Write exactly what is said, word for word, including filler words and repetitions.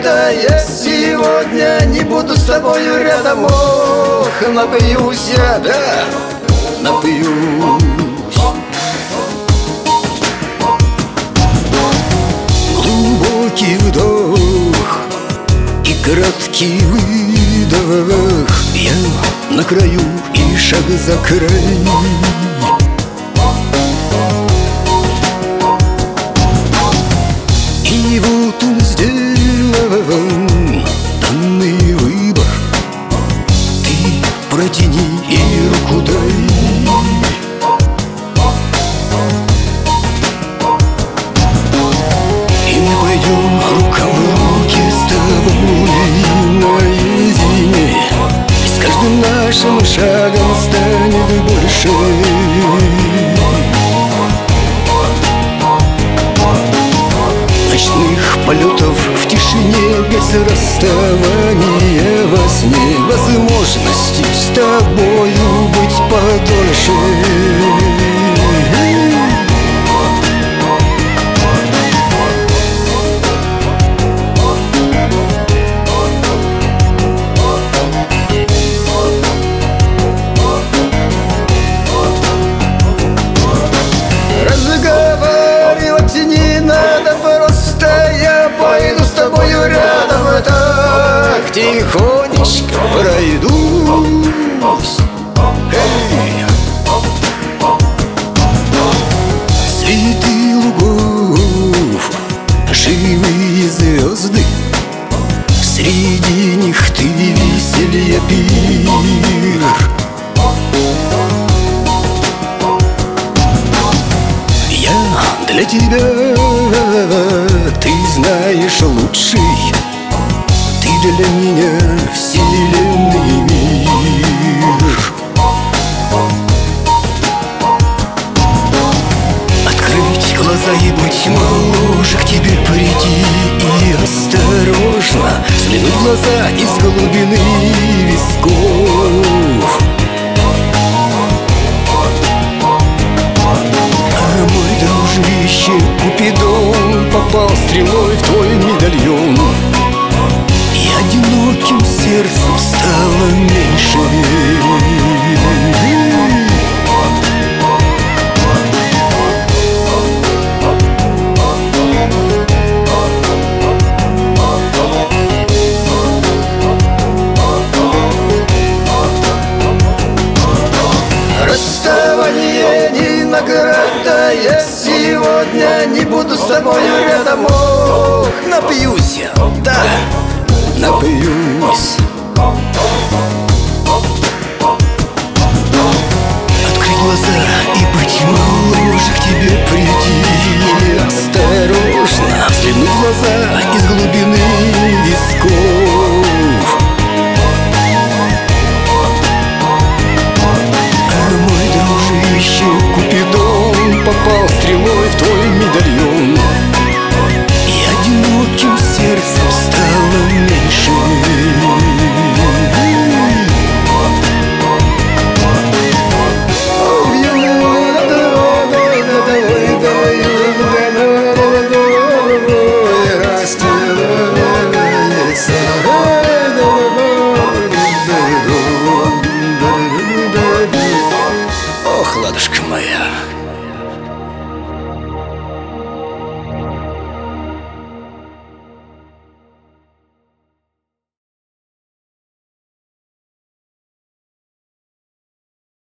награда есть сегодня. Не буду с тобою рядом, ох, напьюсь я, да, напьюсь. Глубокий вдох и краткий выдох. Я на краю и шаг за край. И вот он сделан данный выбор. Ты протяни и руку дай. И мы пойдем рука в руки с тобой наедине. И с каждым нашим шагом станет больше. Ночных полетов в тишине, без расставания во сне, возможности с тобою быть подольше. Разговаривать не надо, просто я пойду с тобою рядом, так тихонечко пройдусь. Эй! Цветы лугов, живые звезды, среди них ты веселье пир. Для тебя, ты знаешь, лучший. Ты для меня вселенный мир. Открыть глаза и быть моложе, к тебе прийти и осторожно взглянуть в глаза из глубины висков. Дружище, Купидон попал стрелой в твой медальон, и одиноким сердцем стало меньше. Расставание не награда, я сегодня не буду с тобою рядом, ох, напьюсь я, да, напьюсь. Открыть глаза и быть моложе, к тебе прийти осторожно взглянуть в глаза из глубины висков. Купидон попал стрелой в твой медальон, и одиноким сердцем стало меньше. Ох, ладушка моя.